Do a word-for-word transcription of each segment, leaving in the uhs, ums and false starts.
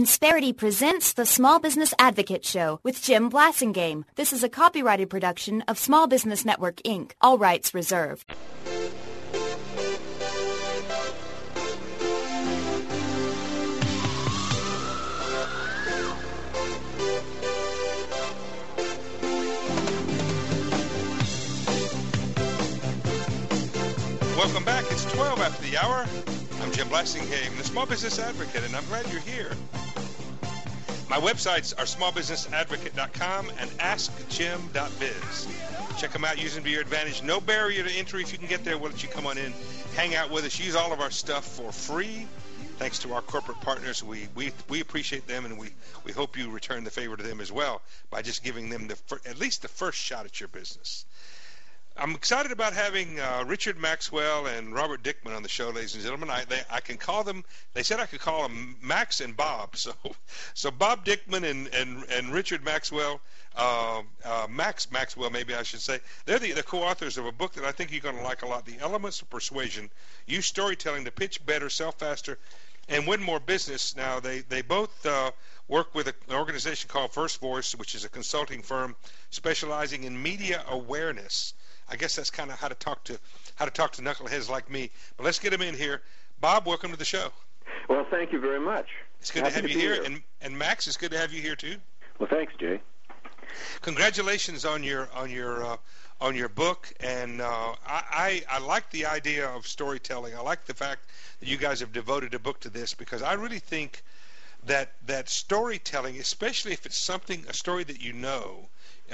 Insperity presents the Small Business Advocate Show with Jim Blasingame. This is a copyrighted production of Small Business Network, Incorporated. All rights reserved. Welcome back. It's twelve after the hour. I'm Jim Blasingame, the Small Business Advocate, and I'm glad you're here. My websites are small business advocate dot com and ask jim dot biz. Check them out, use them to your advantage. No barrier to entry. If you can get there, we'll let you come on in, hang out with us, use all of our stuff for free. Thanks to our corporate partners. We we, we appreciate them, and we, we hope you return the favor to them as well by just giving them the fir- at least the first shot at your business. I'm excited about having uh, Richard Maxwell and Robert Dickman on the show, ladies and gentlemen. I they, I can call them. They said I could call them Max and Bob. So, so Bob Dickman and and, and Richard Maxwell, uh, uh, Max Maxwell, maybe I should say. They're the, the co-authors of a book that I think you're going to like a lot: The Elements of Persuasion. Use storytelling to pitch better, sell faster, and win more business. Now, they they both uh, work with an organization called First Voice, which is a consulting firm specializing in media awareness. I guess that's kind of how to talk to how to talk to knuckleheads like me. But let's get them in here. Bob, welcome to the show. Well, thank you very much. It's good Happy to have to you here. here, and and Max, it's good to have you here too. Well, thanks, Jay. Congratulations on your on your uh, on your book, and uh, I, I I like the idea of storytelling. I like the fact that you guys have devoted a book to this, because I really think that that storytelling, especially if it's something a story that you know.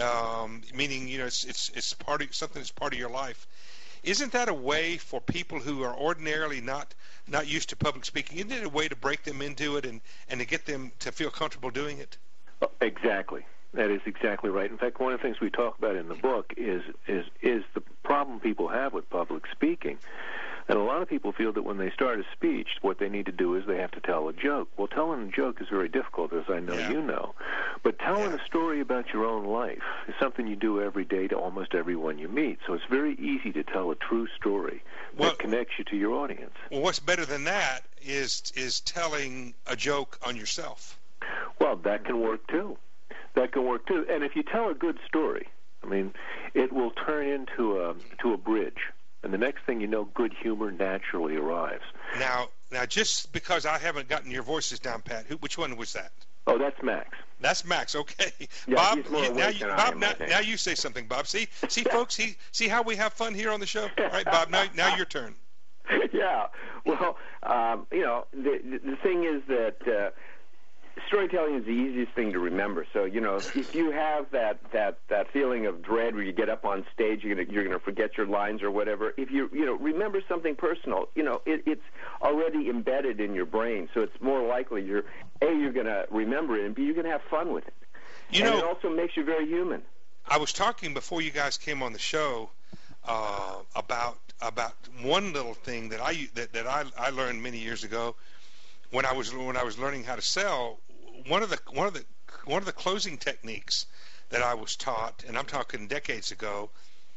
Um, meaning, you know, it's it's it's part of something that's part of your life. Isn't that a way for people who are ordinarily not not used to public speaking? Isn't it a way to break them into it and, and to get them to feel comfortable doing it? Exactly. That is exactly right. In fact, one of the things we talk about in the book is is is the problem people have with public speaking. And a lot of people feel that when they start a speech, what they need to do is they have to tell a joke. Well, telling a joke is very difficult, as I know yeah. you know. But telling yeah. a story about your own life is something you do every day to almost everyone you meet. So it's very easy to tell a true story well, that connects you to your audience. Well, what's better than that is is telling a joke on yourself. Well, that can work too. That can work too. And if you tell a good story, I mean, it will turn into a to a bridge. And the next thing you know, good humor naturally arrives. Now, now, just because I haven't gotten your voices down, Pat, who, which one was that? Oh, that's Max. That's Max. Okay, yeah, Bob. He's more You, now, you, Bob. am, Now, now you say something, Bob. See, see, folks. See, see how we have fun here on the show. All right, Bob. Now, now your turn. Yeah. Well, um, you know, the the thing is that. Uh, Storytelling is the easiest thing to remember. So, you know, if you have that, that, that feeling of dread where you get up on stage, you're gonna you're gonna forget your lines or whatever. If you you know remember something personal, you know it, it's already embedded in your brain. So it's more likely you're a you're gonna remember it, and b you're gonna have fun with it. You and know, it also makes you very human. I was talking before you guys came on the show uh, about about one little thing that I that, that I, I learned many years ago when I was when I was learning how to sell. One of the one of the one of the closing techniques that I was taught, and I'm talking decades ago,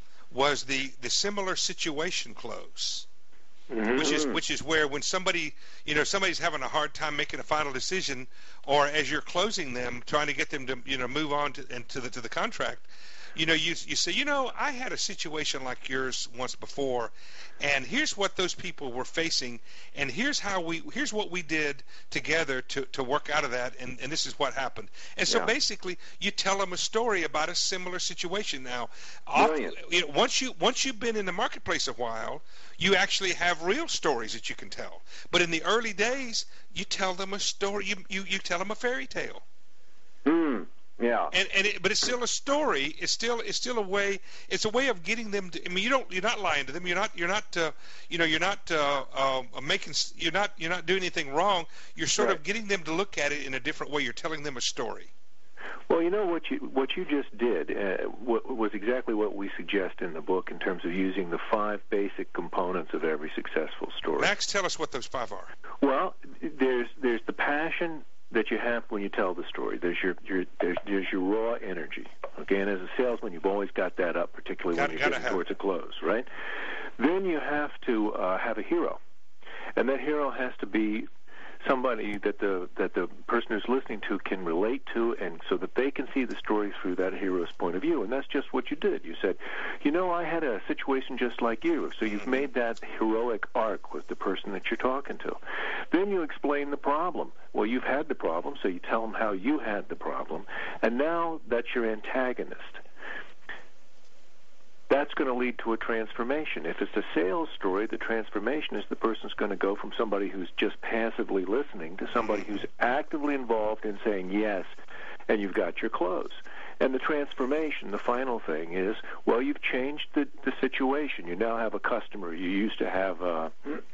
was the, the similar situation close, mm-hmm. which is which is where when somebody you know somebody's having a hard time making a final decision, or as you're closing them, trying to get them to you know move on to and to the to the contract. You know, you you say, you know, I had a situation like yours once before, and here's what those people were facing, and here's how we, here's what we did together to, to work out of that, and, and this is what happened. And so yeah. basically, you tell them a story about a similar situation. Now, often, you know, once you once you've been in the marketplace a while, you actually have real stories that you can tell. But in the early days, you tell them a story. You you, you tell them a fairy tale. Mm. Yeah, and and it, but it's still a story. It's still it's still a way. It's a way of getting them to. I mean, you don't. You're not lying to them. You're not. You're not. Uh, you know. You're not uh, uh, making. You're not. You're not doing anything wrong. You're sort right. of getting them to look at it in a different way. You're telling them a story. Well, you know what you what you just did uh, was exactly what we suggest in the book in terms of using the five basic components of every successful story. Max, tell us what those five are. Well, there's there's the passion that you have when you tell the story. There's your, your there's, there's your raw energy. Okay, and as a salesman, you've always got that up, particularly got, when you're getting towards a close, right? Then you have to uh, have a hero, and that hero has to be somebody that the that the person who's listening to can relate to, and so that they can see the story through that hero's point of view. And that's just what you did. You said, you know, I had a situation just like you. So you've made that heroic arc with the person that you're talking to. Then you explain the problem. Well, you've had the problem, so you tell them how you had the problem, and now that's your antagonist. That's going to lead to a transformation. If it's a sales story, the transformation is the person's going to go from somebody who's just passively listening to somebody who's actively involved in saying yes, and you've got your close. And the transformation, the final thing is, well, you've changed the, the situation. You now have a customer. You used to have a...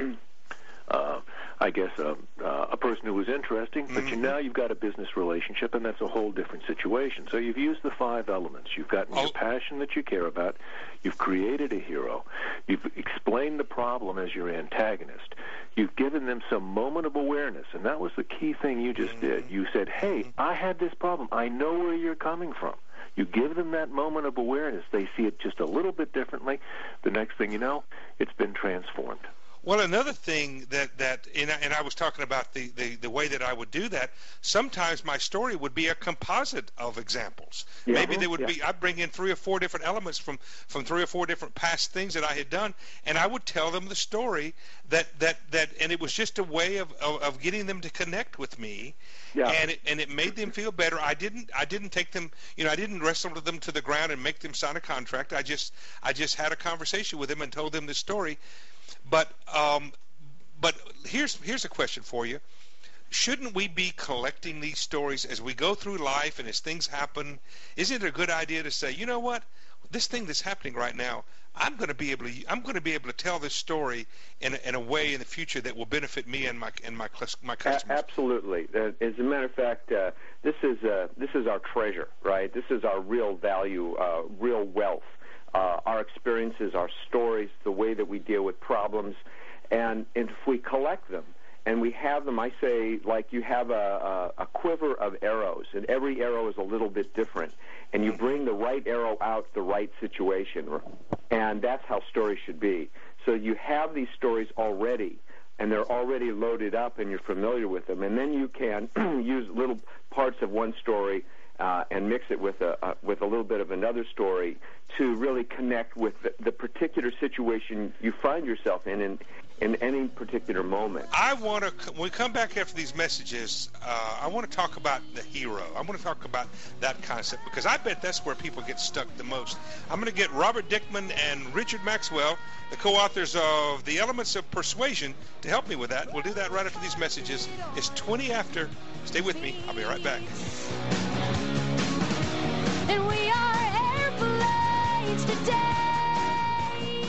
Uh, I guess uh, uh, a person who was interesting, but you now you've got a business relationship, and that's a whole different situation. So you've used the five elements. You've gotten your passion that you care about. You've created a hero. You've explained the problem as your antagonist. You've given them some moment of awareness, and that was the key thing you just did. You said, hey, I had this problem. I know where you're coming from. You give them that moment of awareness. They see it just a little bit differently. The next thing you know, it's been transformed. Well, another thing that, that and, I, and I was talking about the, the, the way that I would do that, sometimes my story would be a composite of examples. Yeah, Maybe there would yeah. be, I'd bring in three or four different elements from, from three or four different past things that I had done, and I would tell them the story that, that, that and it was just a way of, of, of getting them to connect with me, yeah. and, it, and it made them feel better. I didn't I didn't take them, you know, I didn't wrestle them to the ground and make them sign a contract. I just I just had a conversation with them and told them the story. But um, but here's here's a question for you. Shouldn't we be collecting these stories as we go through life and as things happen? Isn't it a good idea to say, you know what, this thing that's happening right now, I'm going to be able to I'm going to be able to tell this story in a, in a way in the future that will benefit me and my and my my customers. A- absolutely. Uh, as a matter of fact, uh, this is uh, this is our treasure, right? This is our real value, uh, real wealth. Uh, our experiences, our stories, the way that we deal with problems, and, and if we collect them and we have them, I say, like you have a, a, a quiver of arrows, and every arrow is a little bit different, and you bring the right arrow out the right situation, and that's how stories should be. So you have these stories already, and they're already loaded up, and you're familiar with them, and then you can use little parts of one story Uh, and mix it with a uh, with a little bit of another story to really connect with the, the particular situation you find yourself in, in in any particular moment. I want to, when we come back after these messages, uh, I want to talk about the hero. I want to talk about that concept, because I bet that's where people get stuck the most. I'm going to get Robert Dickman and Richard Maxwell, the co-authors of The Elements of Persuasion, to help me with that. We'll do that right after these messages. It's twenty after. Stay with me. I'll be right back. And we are airplanes today.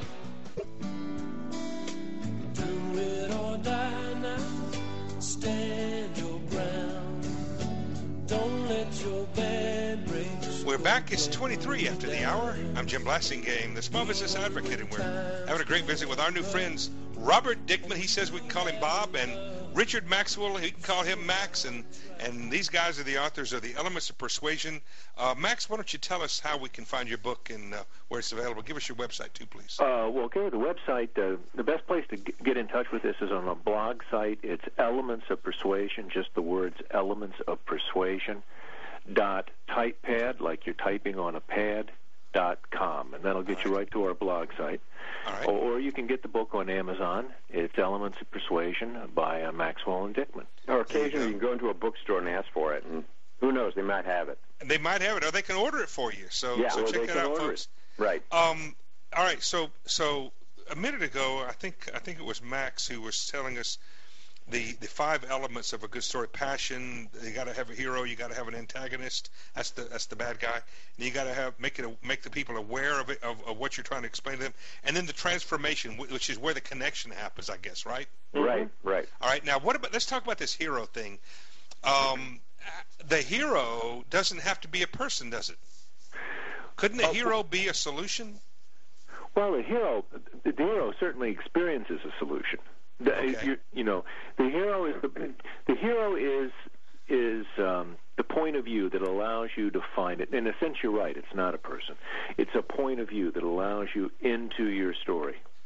Do it or die now. Stand your ground. Don't let your bad break. We're back. It's twenty-three after the hour. I'm Jim Blasingame, the Small Business Advocate, and we're having a great visit with our new friends, Robert Dickman. He says we can call him Bob, and Richard Maxwell, he can call him Max, and, and these guys are the authors of The Elements of Persuasion. Uh, Max, why don't you tell us how we can find your book and uh, where it's available? Give us your website, too, please. Uh, well, okay, the website, uh, the best place to get in touch with us is on a blog site. It's Elements of Persuasion, just the words Elements of Persuasion, dot typepad, like you're typing on a pad, dot com, and that'll get right. you right to our blog site. All right. Or, or you can get the book on Amazon. It's Elements of Persuasion by uh, Maxwell and Dickman. Or occasionally you, you can go into a bookstore and ask for it, and who knows, they might have it. They might have it, or they can order it for you. So, yeah, so well, check they it can out, order folks. It. Right. Um. All right. So, so a minute ago, I think I think it was Max who was telling us the the five elements of a good story. Passion. You got to have a hero. You got to have an antagonist. That's the that's the bad guy. And you got to have make it make the people aware of it of, of what you're trying to explain to them. And then the transformation, which is where the connection happens, I guess. Right. Right. Right. All right. Now, what about? Let's talk about this hero thing. Um, the hero doesn't have to be a person, does it? Couldn't the hero be a solution? Well, the hero, the hero certainly experiences a solution. The, okay. you, you know, the hero is the the hero is is um, the point of view that allows you to find it. In a sense, you're right. It's not a person. It's a point of view that allows you into your story.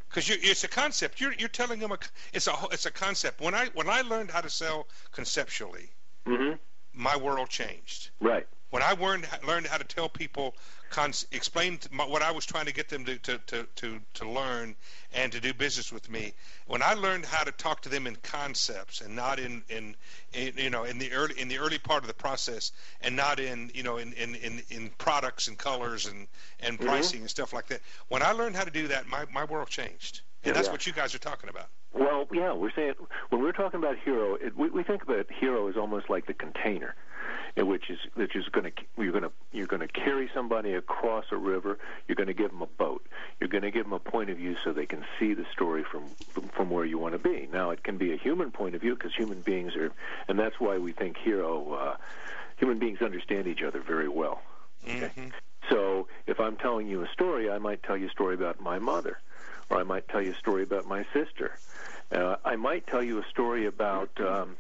Because it's a concept. You're you're telling them a it's a it's a concept. When I when I learned how to sell conceptually, mm-hmm. my world changed. Right. When I learned learned how to tell people, cons- explain my, what I was trying to get them to, to, to, to, to learn and to do business with me. When I learned how to talk to them in concepts and not in, in, in you know in the early in the early part of the process, and not in you know in, in, in, in products and colors and, and pricing mm-hmm. and stuff like that. When I learned how to do that, my, my world changed, and that's yeah. what you guys are talking about. Well, yeah, we're saying when we're talking about hero, it, we, we think about hero as almost like the container, in which is which is going to you're going to you're going to carry somebody across a river. You're going to give them a boat. You're going to give them a point of view so they can see the story from from, from where you want to be. Now, it can be a human point of view because human beings are, and that's why we think hero. Uh, human beings understand each other very well. Okay? Mm-hmm. So if I'm telling you a story, I might tell you a story about my mother, or I might tell you a story about my sister. Uh, I might tell you a story about, um,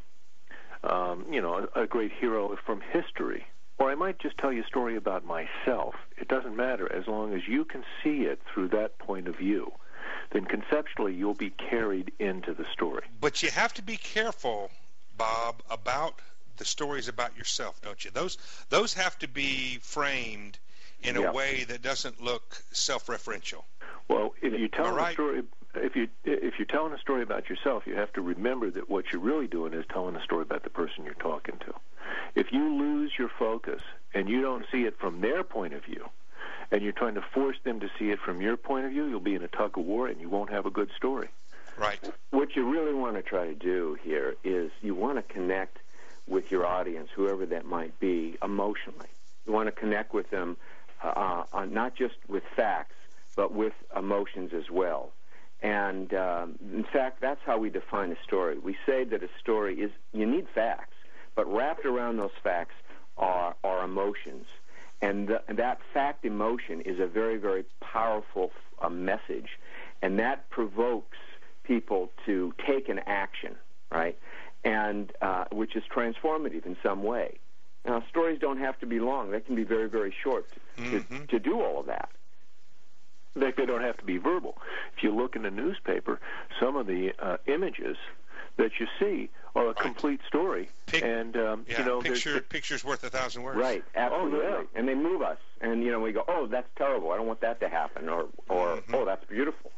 um, you know, a, a great hero from history. Or I might just tell you a story about myself. It doesn't matter as long as you can see it through that point of view. Then conceptually you'll be carried into the story. But you have to be careful, Bob, about the stories about yourself, don't you? Those those have to be framed in a yeah. way that doesn't look self-referential. Well, if you tell right? a story, if you if you're telling a story about yourself, you have to remember that what you're really doing is telling a story about the person you're talking to. If you lose your focus and you don't see it from their point of view, and you're trying to force them to see it from your point of view, you'll be in a tug of war and you won't have a good story. Right. What you really want to try to do here is you want to connect with your audience, whoever that might be, emotionally. You want to connect with them uh, uh, not just with facts, but with emotions as well. And um, in fact, that's how we define a story. We say that a story is, you need facts, but wrapped around those facts are, are emotions. And, the, and that fact emotion is a very, very powerful uh, message, and that provokes people to take an action, right? And uh, which is transformative in some way. Now, stories don't have to be long; they can be very, very short to, mm-hmm. to, to do all of that. They, they don't have to be verbal. If you look in the newspaper, some of the uh, images that you see are a right. complete story. Pic- and um, yeah, you know, picture picture's worth a thousand words. Right, absolutely. Oh, yeah. And they move us, and you know, we go, "Oh, that's terrible. I don't want that to happen," or, or mm-hmm. "Oh, that's beautiful."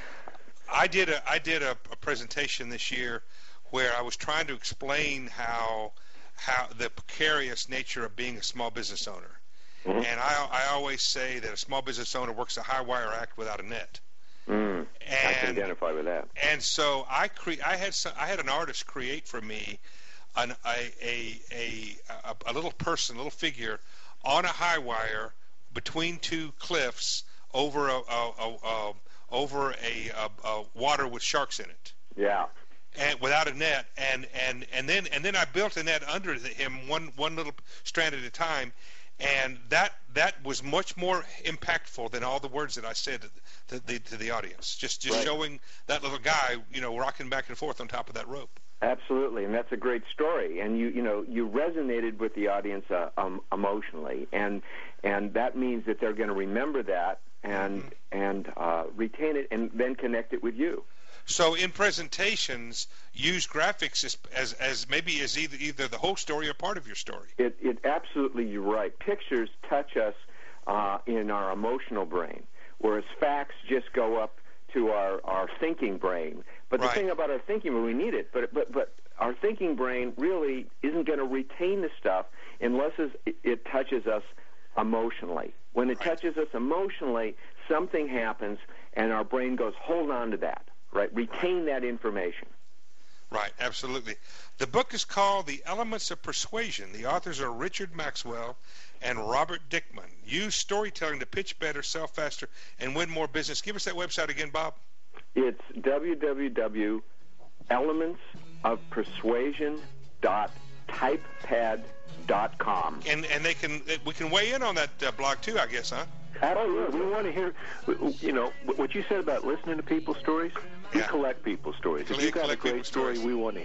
I did a I did a, a presentation this year where I was trying to explain how how the precarious nature of being a small business owner. Mm-hmm. And I I always say that a small business owner works a high wire act without a net. Mm, and, I can identify with that. And so I cre- I had some, I had an artist create for me an, a, a a a little person, a little figure on a high wire between two cliffs over a, a, a, a over a, a, a water with sharks in it. Yeah. And without a net, and, and, and then and then I built a net under him, one one little strand at a time, and that that was much more impactful than all the words that I said to the to the audience. Just just right. showing that little guy, you know, rocking back and forth on top of that rope. Absolutely, and that's a great story. And you you know you resonated with the audience uh, um, emotionally, and and that means that they're going to remember that and mm-hmm. and uh, retain it, and then connect it with you. So in presentations, use graphics as, as, as maybe as either, either the whole story or part of your story. It, it absolutely, you're right. Pictures touch us uh, in our emotional brain, whereas facts just go up to our, our thinking brain. But the right. thing about our thinking brain, we need it, but, but, but our thinking brain really isn't going to retain the stuff unless it, it touches us emotionally. When it right. touches us emotionally, something happens, and our brain goes, hold on to that. Right, retain that information. Right, absolutely. The book is called The Elements of Persuasion. The authors are Richard Maxwell and Robert Dickman. Use storytelling to pitch better, sell faster, and win more business. Give us that website again, Bob. It's w w w dot elements of persuasion dot typepad dot com. And and they can we can weigh in on that uh, blog too, I guess, huh? Absolutely. We want to hear, you know, what you said about listening to people's stories. We yeah. collect people's stories. If Collect, you've got a great story, stories. we want to hear it.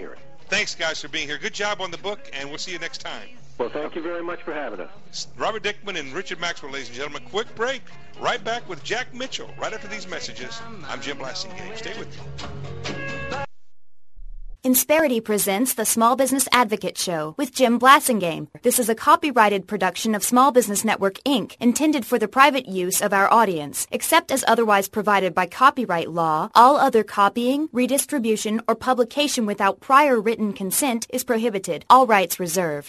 Thanks, guys, for being here. Good job on the book, and we'll see you next time. Well, thank you very much for having us. Robert Dickman and Richard Maxwell, ladies and gentlemen. Quick break. Right back with Jack Mitchell right after these messages. I'm Jim Blasingame. Stay with me. Insperity presents the Small Business Advocate Show with Jim Blasingame. This is a copyrighted production of Small Business Network, Incorporated, intended for the private use of our audience. Except as otherwise provided by copyright law, all other copying, redistribution, or publication without prior written consent is prohibited. All rights reserved.